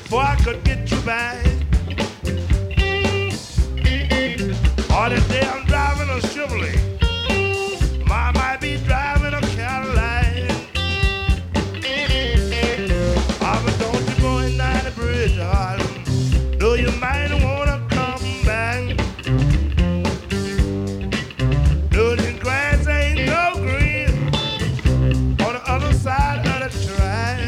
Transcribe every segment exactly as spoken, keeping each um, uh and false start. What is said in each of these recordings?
before I could get you back. All the day I'm driving a Chevrolet. I might be driving a Cadillac. Ah, but don't you go in down the bridge, darling. Though you might wanna come back. Though the grass ain't no green on the other side of the track.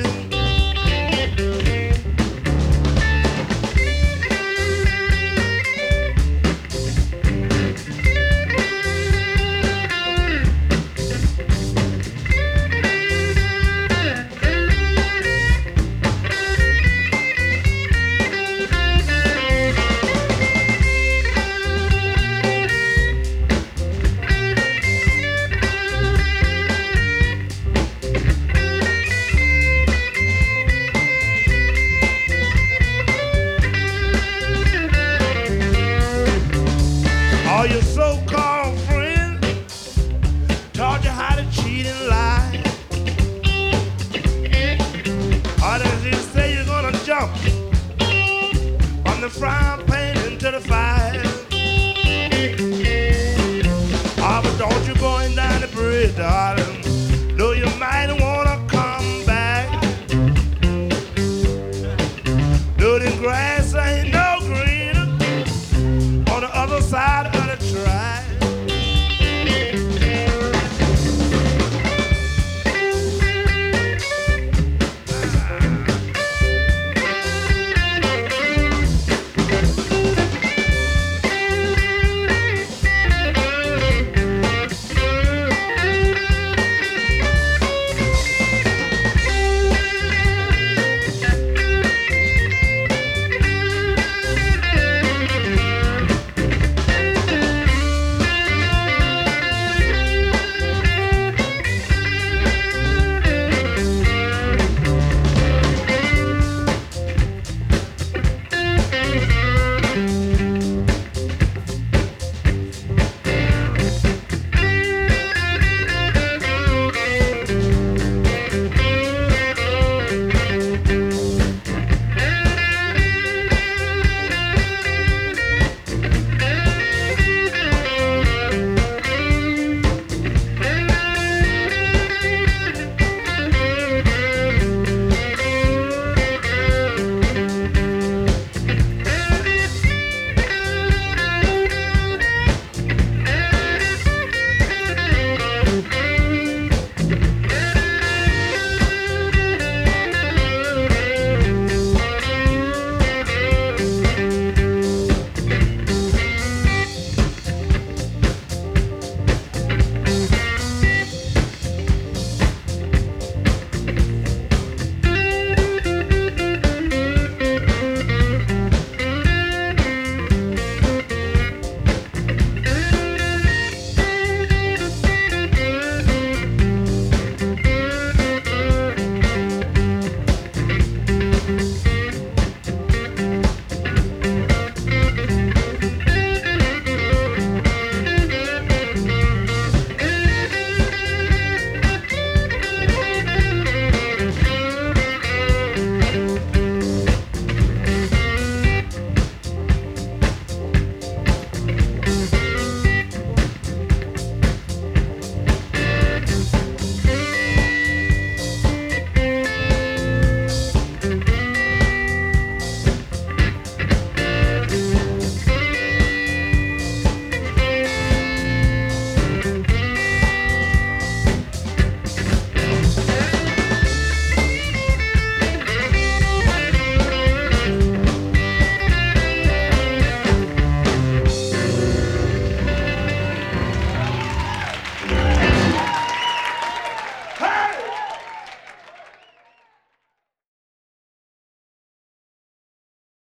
All your so-called friends taught you how to cheat and lie. Or does he say you're gonna jump